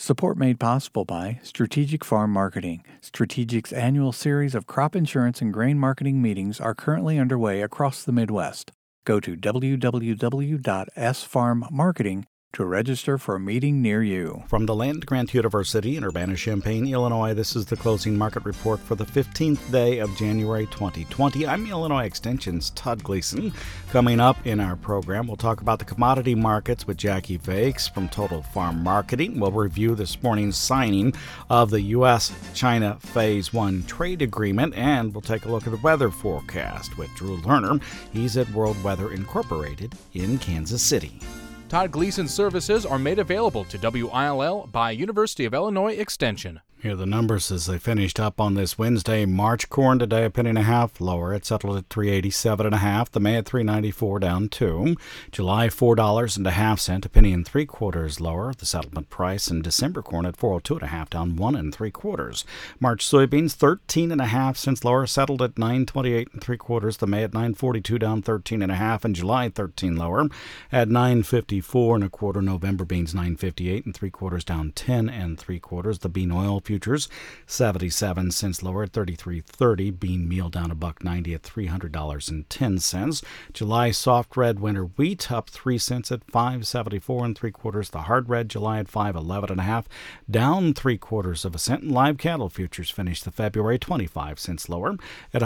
Support made possible by Strategic Farm Marketing. Strategic's annual series of crop insurance and grain marketing meetings are currently underway across the Midwest. Go to www.sfarmmarketing to register for a meeting near you. From the Land-Grant University in Urbana-Champaign, Illinois, this is the closing market report for the 15th day of January 2020. I'm Illinois Extension's Todd Gleason. Coming up in our program, we'll talk about the commodity markets with Jackie Vakes from Total Farm Marketing. We'll review this morning's signing of the U.S.-China Phase 1 trade agreement, and we'll take a look at the weather forecast with Drew Lerner. He's at World Weather Incorporated in Kansas City. Todd Gleason services are made available to WILL by University of Illinois Extension. Here are the numbers as they finished up on this Wednesday. March corn today, $0.015 lower. It settled at $3.87.5. The May at $3.94, down 2. July, $4.50, $0.0175 lower. The settlement price in December corn at $4.02.5, down 1 3/4. March soybeans, 13.5 cents lower, settled at $9.28 3/4. The May at $9.42, down 13.5, and July 13 lower at $9.54 1/4. November beans, $9.58 3/4, down 10 3/4. The bean oil futures 77 cents lower at 33.30. Bean meal down $1.90 at $300.10. July soft red winter wheat up 3 cents at 5.74 3/4. The hard red July at 5.11.5, down 3/4 cent. And live cattle futures finished the February 25 cents lower at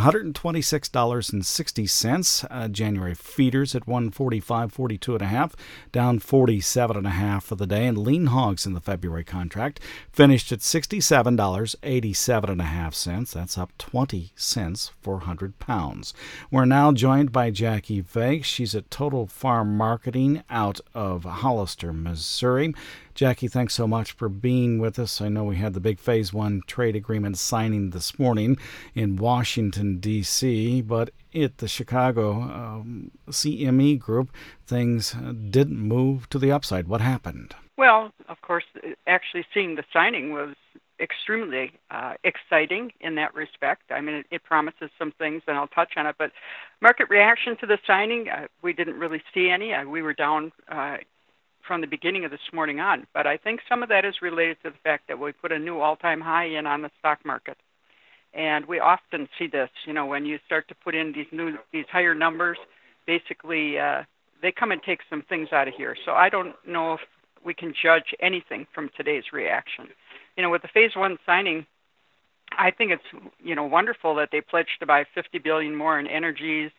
$126.60. January feeders at 145.42.5, down 47.5 for the day. And lean hogs in the February contract finished at $67.87.5. That's up 20 cents for 100 pounds. We're now joined by Jackie Vakes. She's at Total Farm Marketing out of Hollister, Missouri. Jackie, thanks so much for being with us. I know we had the big Phase 1 trade agreement signing this morning in Washington, D.C., but at the Chicago CME Group, things didn't move to the upside. What happened? Well, of course, actually seeing the signing was extremely exciting in that respect. I mean, it promises some things, and I'll touch on it. But market reaction to the signing, we didn't really see any. We were down from the beginning of this morning on. But I think some of that is related to the fact that we put a new all-time high in on the stock market. And we often see this, when you start to put in these higher numbers, basically they come and take some things out of here. So I don't know if we can judge anything from today's reaction. With the Phase 1 signing, I think it's, wonderful that they pledged to buy $50 billion more in energies.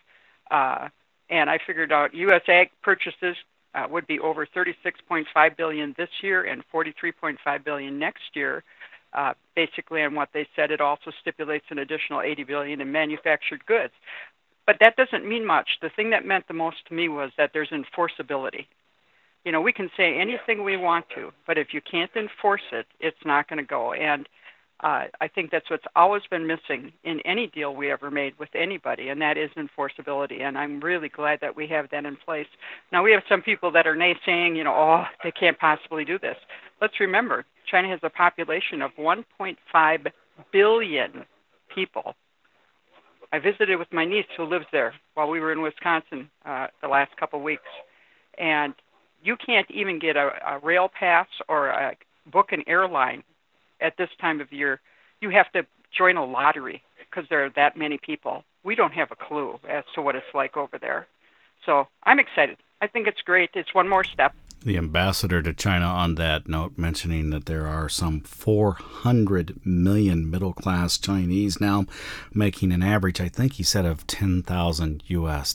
And I figured out U.S. ag purchases would be over $36.5 billion this year and $43.5 billion next year. Basically on what they said, it also stipulates an additional $80 billion in manufactured goods. But that doesn't mean much. The thing that meant the most to me was that there's enforceability. We can say anything we want to, but if you can't enforce it, it's not going to go. And I think that's what's always been missing in any deal we ever made with anybody, and that is enforceability. And I'm really glad that we have that in place. Now, we have some people that are naysaying, they can't possibly do this. Let's remember, China has a population of 1.5 billion people. I visited with my niece who lives there while we were in Wisconsin the last couple of weeks. And you can't even get a rail pass or book an airline at this time of year. You have to join a lottery because there are that many people. We don't have a clue as to what it's like over there. So I'm excited. I think it's great. It's one more step. The ambassador to China on that note mentioning that there are some 400 million middle-class Chinese now making an average, I think he said, of $10,000 US.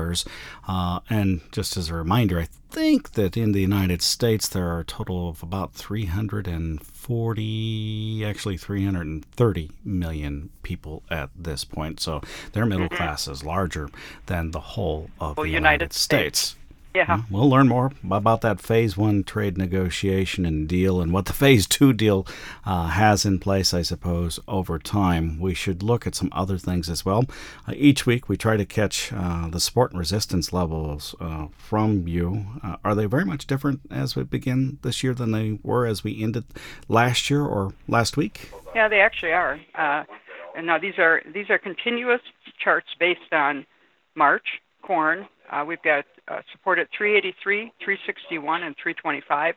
And just as a reminder, I think that in the United States there are a total of about 330 million people at this point. So their middle class is larger than the whole of the United States. Yeah. We'll learn more about that Phase 1 trade negotiation and deal and what the Phase 2 deal has in place, I suppose, over time. We should look at some other things as well. Each week we try to catch the support and resistance levels from you. Are they very much different as we begin this year than they were as we ended last year or last week? Yeah, they actually are. And now these are continuous charts based on March, corn. We've got support at 383, 361, and 325.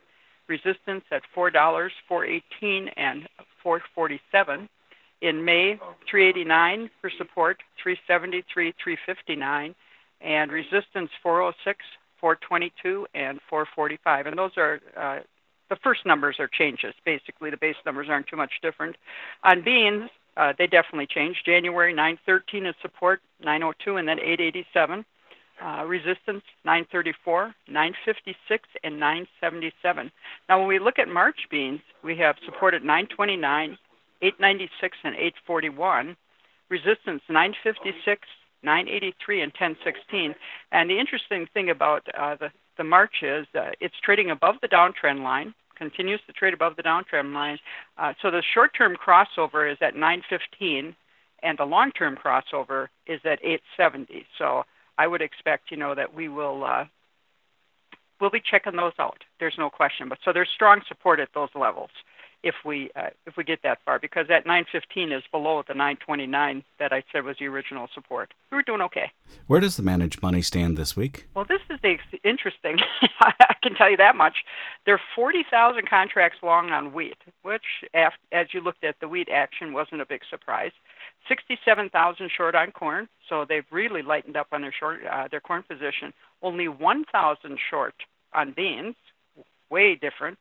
resistance at $4, $4.18, and $4.47. In May, $3.89 for support, $3.73, $3.59, and resistance $4.06, $4.22, and $4.45. And those are the first numbers are changes. Basically, the base numbers aren't too much different. On beans, they definitely changed. January, $9.13 is support, $9.02, and then $8.87. Resistance, $9.34, $9.56, and $9.77. Now, when we look at March beans, we have support at $9.29, $8.96, and $8.41. Resistance, $9.56, $9.83, and $10.16. And the interesting thing about the March is it's trading above the downtrend line, continues to trade above the downtrend line. So the short-term crossover is at $9.15, and the long-term crossover is at $8.70. So I would expect, that we will we'll be checking those out. There's no question. But so there's strong support at those levels if we get that far, because that 9.15 is below the 9.29 that I said was the original support. We were doing okay. Where does the managed money stand this week? Well, this is interesting. I can tell you that much. There are 40,000 contracts long on wheat, which, as you looked at the wheat action, wasn't a big surprise. 67,000 short on corn, so they've really lightened up on their corn position. Only 1,000 short on beans, way different.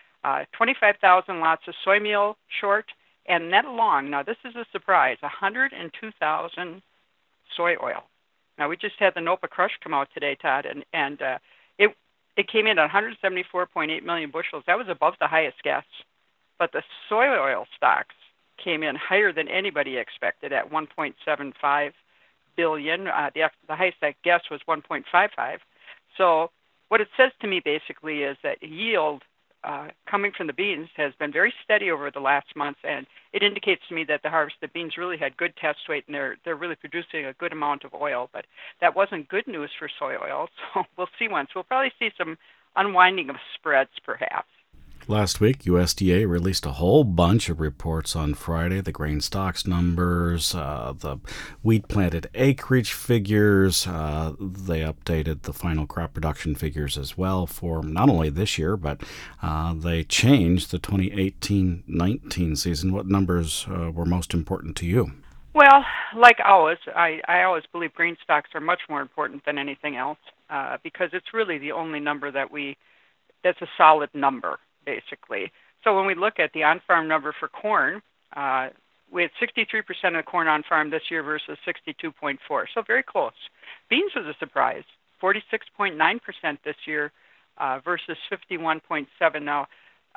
25,000 lots of soy meal short, and net long. Now, this is a surprise, 102,000 soy oil. Now, we just had the NOPA crush come out today, Todd, and it came in at 174.8 million bushels. That was above the highest guess. But the soy oil stocks came in higher than anybody expected at 1.75 billion. The highest guess was 1.55. So what it says to me basically is that yield coming from the beans has been very steady over the last months, and it indicates to me that the harvested beans really had good test weight, and they're really producing a good amount of oil. But that wasn't good news for soy oil, so we'll see once. We'll probably see some unwinding of spreads, perhaps. Last week, USDA released a whole bunch of reports on Friday, the grain stocks numbers, the wheat planted acreage figures. They updated the final crop production figures as well for not only this year, but they changed the 2018-19 season. What numbers were most important to you? Well, like always, I always believe grain stocks are much more important than anything else because it's really the only number that's a solid number, basically. So when we look at the on-farm number for corn, we had 63% of the corn on-farm this year versus 62.4%, so very close. Beans was a surprise, 46.9% this year versus 51.7%. Now,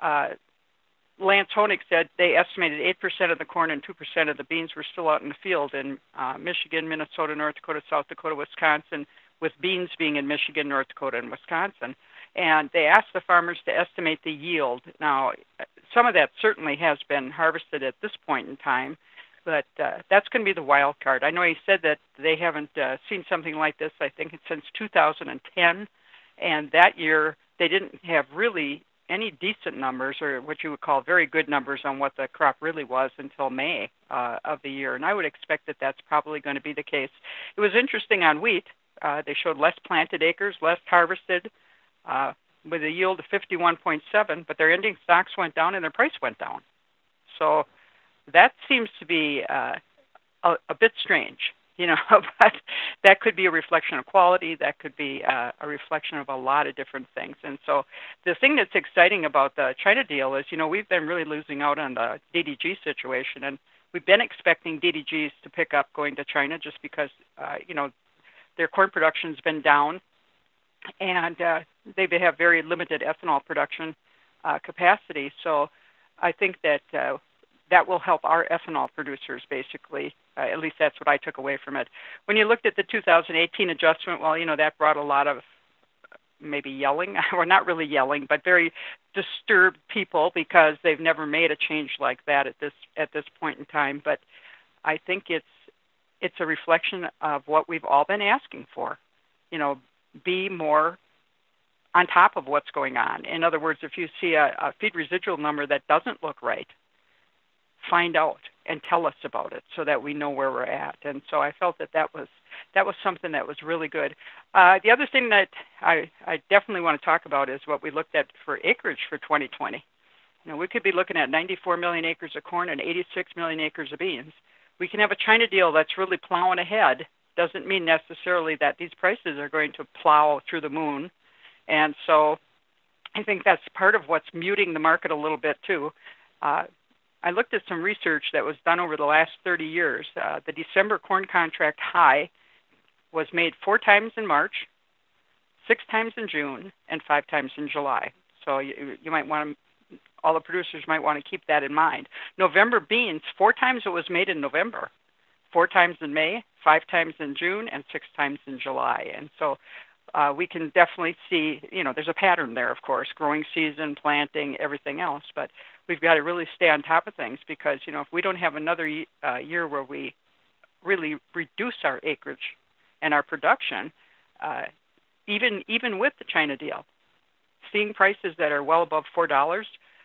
Lance Honig said they estimated 8% of the corn and 2% of the beans were still out in the field in Michigan, Minnesota, North Dakota, South Dakota, Wisconsin, with beans being in Michigan, North Dakota, and Wisconsin. And they asked the farmers to estimate the yield. Now, some of that certainly has been harvested at this point in time, but that's going to be the wild card. I know he said that they haven't seen something like this, I think, since 2010, and that year they didn't have really any decent numbers, or what you would call very good numbers on what the crop really was until May of the year. And I would expect that that's probably going to be the case. It was interesting on wheat. They showed less planted acres, less harvested, with a yield of 51.7, but their ending stocks went down and their price went down. So that seems to be a bit strange, but that could be a reflection of quality. That could be a reflection of a lot of different things. And so the thing that's exciting about the China deal is, we've been really losing out on the DDG situation, and we've been expecting DDGs to pick up going to China just because, their corn production's been down, and they have very limited ethanol production capacity. So I think that that will help our ethanol producers, basically. At least that's what I took away from it. When you looked at the 2018 adjustment, well, that brought a lot of maybe yelling, or not really yelling, but very disturbed people because they've never made a change like that at this point in time. But I think it's a reflection of what we've all been asking for. Be more on top of what's going on. In other words, if you see a feed residual number that doesn't look right, find out and tell us about it so that we know where we're at. And so I felt that was something that was really good. The other thing that I definitely want to talk about is what we looked at for acreage for 2020. We could be looking at 94 million acres of corn and 86 million acres of beans. We can have a China deal that's really plowing ahead. Doesn't mean necessarily that these prices are going to plow through the moon. And so I think that's part of what's muting the market a little bit too. I looked at some research that was done over the last 30 years. The December corn contract high was made 4 times in March, 6 times in June, and 5 times in July. So you might want to, all the producers might want to keep that in mind. November beans, 4 times it was made in November, 4 times in May, 5 times in June, and 6 times in July. And so we can definitely see, there's a pattern there, of course, growing season, planting, everything else. But we've got to really stay on top of things because, if we don't have another year where we really reduce our acreage and our production, even with the China deal, seeing prices that are well above $4,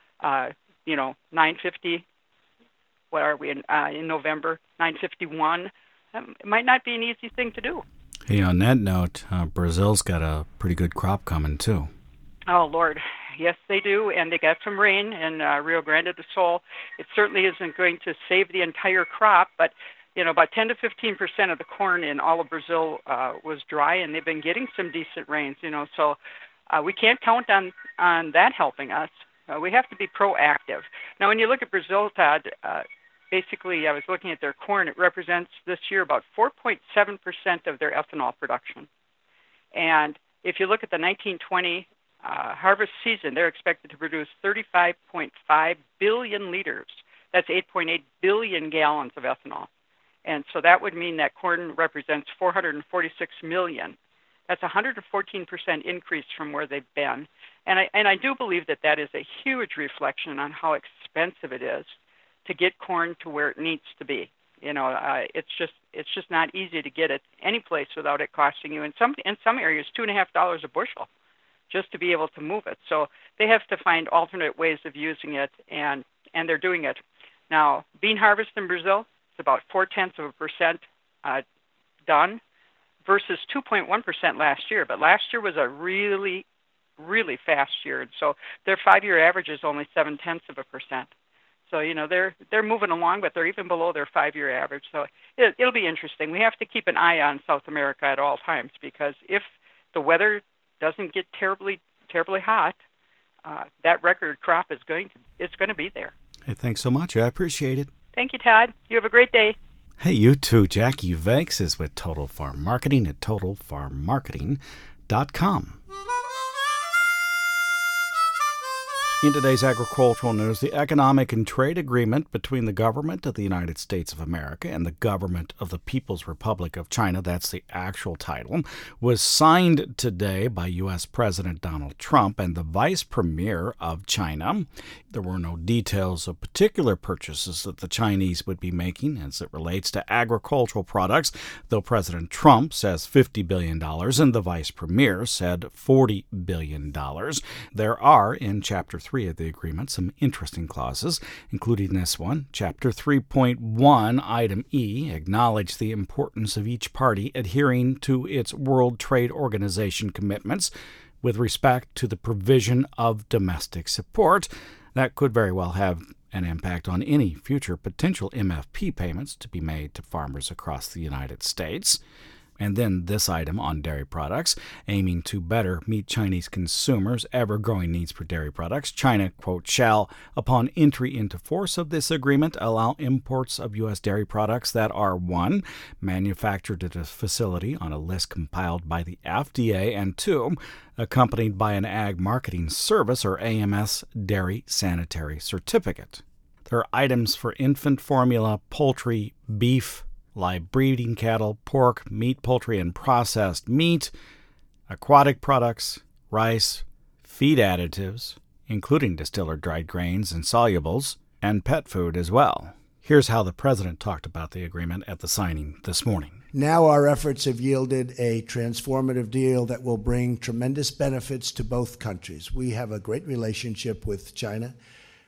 $9.50. What are we in November? $9.51. It might not be an easy thing to do. Hey, on that note, Brazil's got a pretty good crop coming too. Oh Lord, yes they do, and they got some rain in Rio Grande do Sul. It certainly isn't going to save the entire crop, but about 10 to 15% of the corn in all of Brazil was dry, and they've been getting some decent rains. So we can't count on that helping us. We have to be proactive. Now, when you look at Brazil, Todd, basically, I was looking at their corn. It represents this year about 4.7% of their ethanol production. And if you look at the 1920 harvest season, they're expected to produce 35.5 billion liters. That's 8.8 billion gallons of ethanol. And so that would mean that corn represents 446 million. That's a 114% increase from where they've been. And I do believe that is a huge reflection on how expensive it is to get corn to where it needs to be. It's just not easy to get it any place without it costing you in some areas $2.50 a bushel just to be able to move it. So they have to find alternate ways of using it, and they're doing it. Now, bean harvest in Brazil is about 0.4% done versus 2.1% last year. But last year was a really, really fast year, and so their 5-year average is only 0.7%. So they're moving along, but they're even below their 5-year average. So it'll be interesting. We have to keep an eye on South America at all times because if the weather doesn't get terribly hot, that record crop is going to be there. Hey, thanks so much. I appreciate it. Thank you, Todd. You have a great day. Hey, you too. Jackie Vakes is with Total Farm Marketing at TotalFarmMarketing.com. In today's agricultural news, the Economic and Trade Agreement between the government of the United States of America and the government of the People's Republic of China, that's the actual title, was signed today by U.S. President Donald Trump and the Vice Premier of China. There were no details of particular purchases that the Chinese would be making as it relates to agricultural products, though President Trump says $50 billion and the Vice Premier said $40 billion. There are, in Chapter 3 of the agreement, some interesting clauses, including this one. Chapter 3.1, Item E, acknowledge the importance of each party adhering to its World Trade Organization commitments with respect to the provision of domestic support. That could very well have an impact on any future potential MFP payments to be made to farmers across the United States. And then this item on dairy products, aiming to better meet Chinese consumers' ever-growing needs for dairy products. China, quote, shall, upon entry into force of this agreement, allow imports of U.S. dairy products that are, 1, manufactured at a facility on a list compiled by the FDA, and 2, accompanied by an Ag Marketing Service, or AMS, Dairy Sanitary Certificate. There are items for infant formula, poultry, beef, live breeding cattle, pork, meat, poultry, and processed meat, aquatic products, rice, feed additives, including distillers dried grains and solubles, and pet food as well. Here's how the president talked about the agreement at the signing this morning. Now our efforts have yielded a transformative deal that will bring tremendous benefits to both countries. We have a great relationship with China.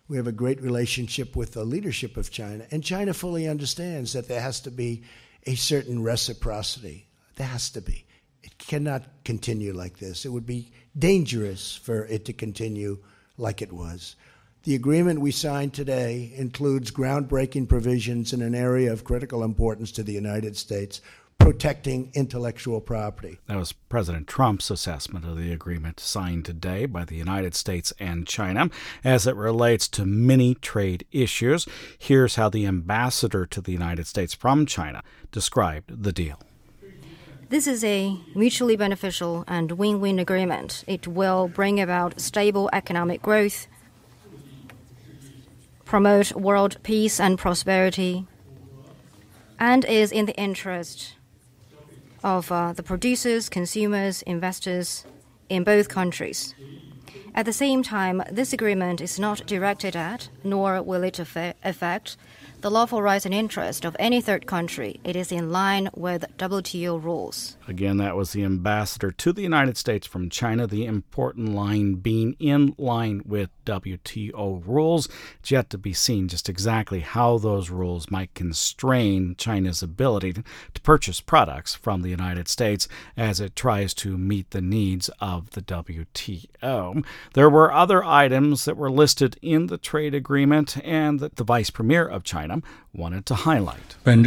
We have a great relationship with the leadership of China, and China fully understands that there has to be a certain reciprocity. There has to be. It cannot continue like this. It would be dangerous for it to continue like it was. The agreement we signed today includes groundbreaking provisions in an area of critical importance to the United States, protecting intellectual property. That was President Trump's assessment of the agreement signed today by the United States and China as it relates to many trade issues. Here's how the ambassador to the United States from China described the deal. This is a mutually beneficial and win-win agreement. It will bring about stable economic growth, promote world peace and prosperity, and is in the interest of the producers, consumers, investors in both countries. At the same time, this agreement is not directed at, nor will it affect, the lawful rights and interest of any third country. It is in line with WTO rules. Again, that was the ambassador to the United States from China, the important line being in line with WTO rules. It's yet to be seen just exactly how those rules might constrain China's ability to purchase products from the United States as it tries to meet the needs of the WTO. There were other items that were listed in the trade agreement and that the Vice Premier of China wanted to highlight. In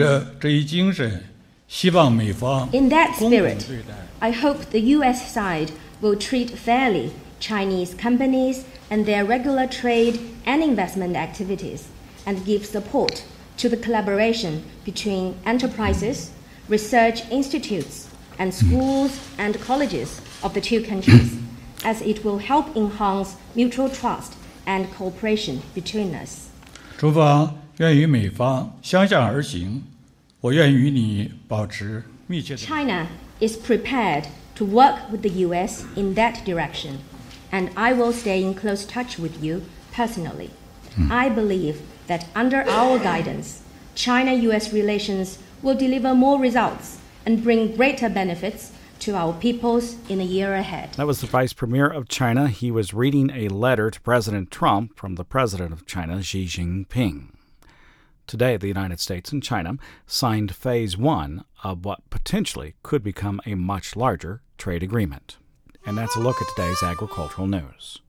that spirit, I hope the U.S. side will treat fairly Chinese companies and their regular trade and investment activities and give support to the collaboration between enterprises, research institutes, and schools and colleges of the two countries, as it will help enhance mutual trust and cooperation between us. 中方愿与美方相向而行，我愿与你保持密切的。 China is prepared to work with the U.S. in that direction, and I will stay in close touch with you personally. I believe that under our guidance, China-U.S. relations will deliver more results and bring greater benefits to our peoples in the year ahead. That was the Vice Premier of China. He was reading a letter to President Trump from the President of China, Xi Jinping. Today, the United States and China signed Phase 1 of what potentially could become a much larger trade agreement. And that's a look at today's agricultural news.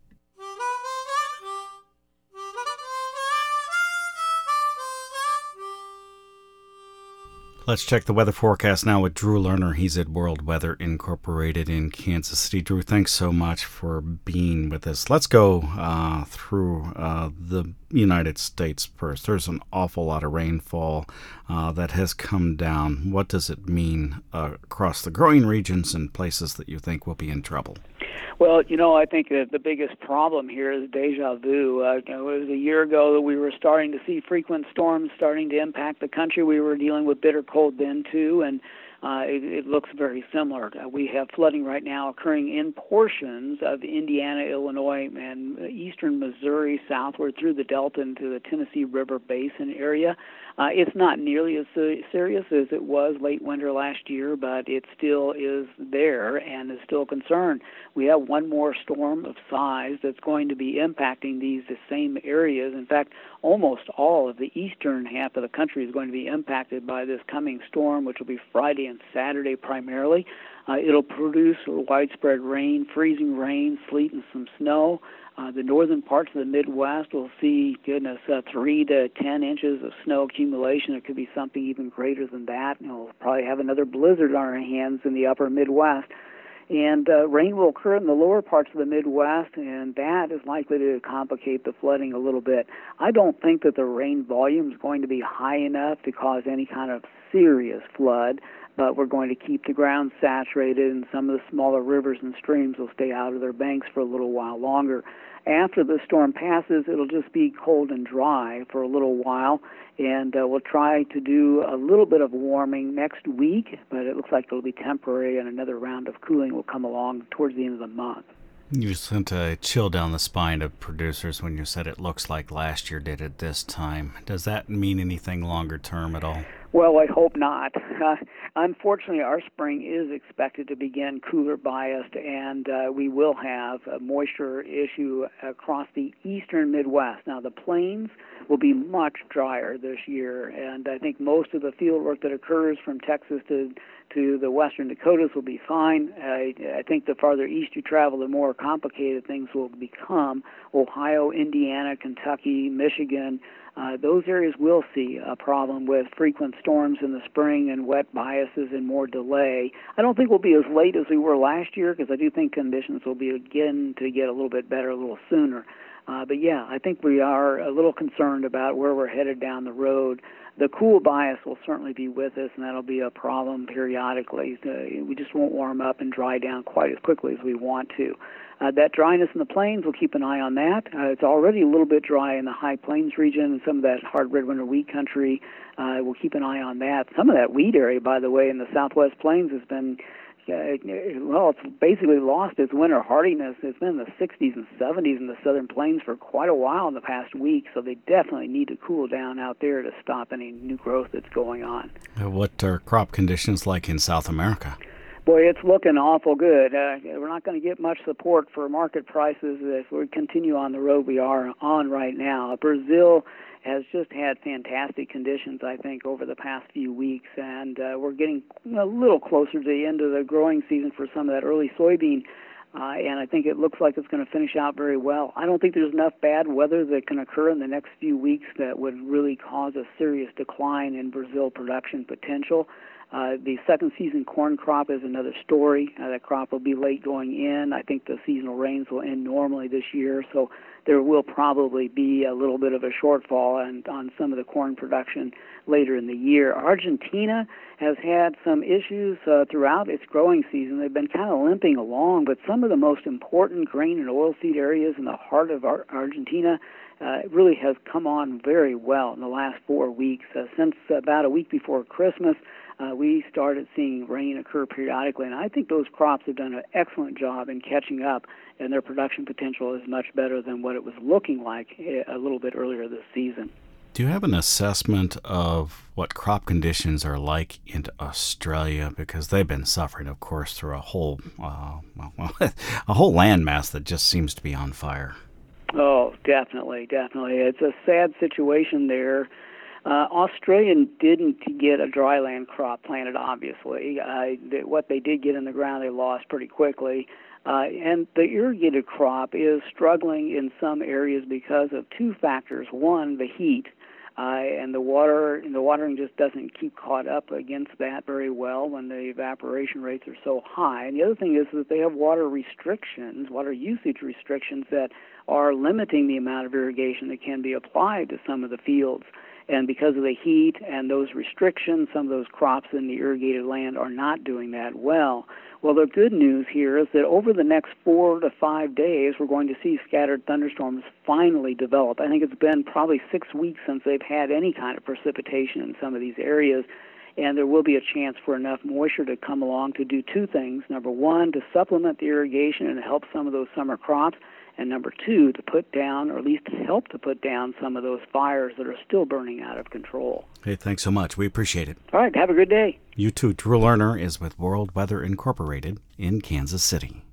Let's check the weather forecast now with Drew Lerner. He's at World Weather Incorporated in Kansas City. Drew, thanks so much for being with us. Let's go through the United States first. There's an awful lot of rainfall that has come down. What does it mean across the growing regions and places that you think will be in trouble? Well, I think that the biggest problem here is deja vu. It was a year ago that we were starting to see frequent storms starting to impact the country. We were dealing with bitter cold then, too, and it looks very similar. We have flooding right now occurring in portions of Indiana, Illinois, and eastern Missouri southward through the Delta into the Tennessee River Basin area. It's not nearly as serious as it was late winter last year, but it still is there and is still a concern. We have one more storm of size that's going to be impacting the same areas. In fact, almost all of the eastern half of the country is going to be impacted by this coming storm, which will be Friday and Saturday primarily. It'll produce widespread rain, freezing rain, sleet, and some snow. The northern parts of the Midwest will see, 3 to 10 inches of snow accumulation. It could be something even greater than that. We'll probably have another blizzard on our hands in the upper Midwest. And rain will occur in the lower parts of the Midwest, and that is likely to complicate the flooding a little bit. I don't think that the rain volume is going to be high enough to cause any kind of serious flood, but we're going to keep the ground saturated, and some of the smaller rivers and streams will stay out of their banks for a little while longer. After the storm passes, it'll just be cold and dry for a little while, and we'll try to do a little bit of warming next week, but it looks like it'll be temporary, and another round of cooling will come along towards the end of the month. You sent a chill down the spine of producers when you said it looks like last year did at this time. Does that mean anything longer term at all? Well, I hope not. Unfortunately, our spring is expected to begin cooler biased, and we will have a moisture issue across the eastern Midwest. Now, the plains will be much drier this year, and I think most of the field work that occurs from Texas to the western Dakotas will be fine. I think the farther east you travel, the more complicated things will become. Ohio, Indiana, Kentucky, Michigan, those areas will see a problem with frequent storms in the spring and wet biases and more delay. I don't think we'll be as late as we were last year, because I do think conditions will begin to get a little bit better a little sooner. But yeah, I think we are a little concerned about where we're headed down the road. The cool bias will certainly be with us, and that'll be a problem periodically. We just won't warm up and dry down quite as quickly as we want to. That dryness in the plains, we'll keep an eye on that. It's already a little bit dry in the high plains region and some of that hard red winter wheat country. We'll keep an eye on that. Some of that wheat area, by the way, in the southwest plains has been, it's basically lost its winter hardiness. It's been in the 60s and 70s in the southern plains for quite a while in the past week, so they definitely need to cool down out there to stop any new growth that's going on. What are crop conditions like in South America? Boy, it's looking awful good. We're not going to get much support for market prices if we continue on the road we are on right now. Brazil has just had fantastic conditions, I think, over the past few weeks, and we're getting a little closer to the end of the growing season for some of that early soybean, and I think it looks like it's going to finish out very well. I don't think there's enough bad weather that can occur in the next few weeks that would really cause a serious decline in Brazil production potential. The second season corn crop is another story. That crop will be late going in. I think the seasonal rains will end normally this year, so there will probably be a little bit of a shortfall on some of the corn production later in the year. Argentina has had some issues throughout its growing season. They've been kind of limping along, but some of the most important grain and oilseed areas in the heart of Argentina really has come on very well in the last 4 weeks. Since about a week before Christmas, we started seeing rain occur periodically, and I think those crops have done an excellent job in catching up, and their production potential is much better than what it was looking like a little bit earlier this season. Do you have an assessment of what crop conditions are like in Australia? Because they've been suffering, of course, through a whole a whole landmass that just seems to be on fire. Oh, definitely. It's a sad situation there. Australia didn't get a dryland crop planted, obviously. What they did get in the ground, they lost pretty quickly. And the irrigated crop is struggling in some areas because of two factors. One, the heat, and the watering just doesn't keep caught up against that very well when the evaporation rates are so high. And the other thing is that they have water usage restrictions that are limiting the amount of irrigation that can be applied to some of the fields. And because of the heat and those restrictions, some of those crops in the irrigated land are not doing that well. Well, the good news here is that over the next 4 to 5 days, we're going to see scattered thunderstorms finally develop. I think it's been probably 6 weeks since they've had any kind of precipitation in some of these areas, and there will be a chance for enough moisture to come along to do two things. Number one, to supplement the irrigation and help some of those summer crops. And number two, to put down, or at least help to put down some of those fires that are still burning out of control. Hey, thanks so much. We appreciate it. All right, have a good day. You too. Drew Lerner is with World Weather Incorporated in Kansas City.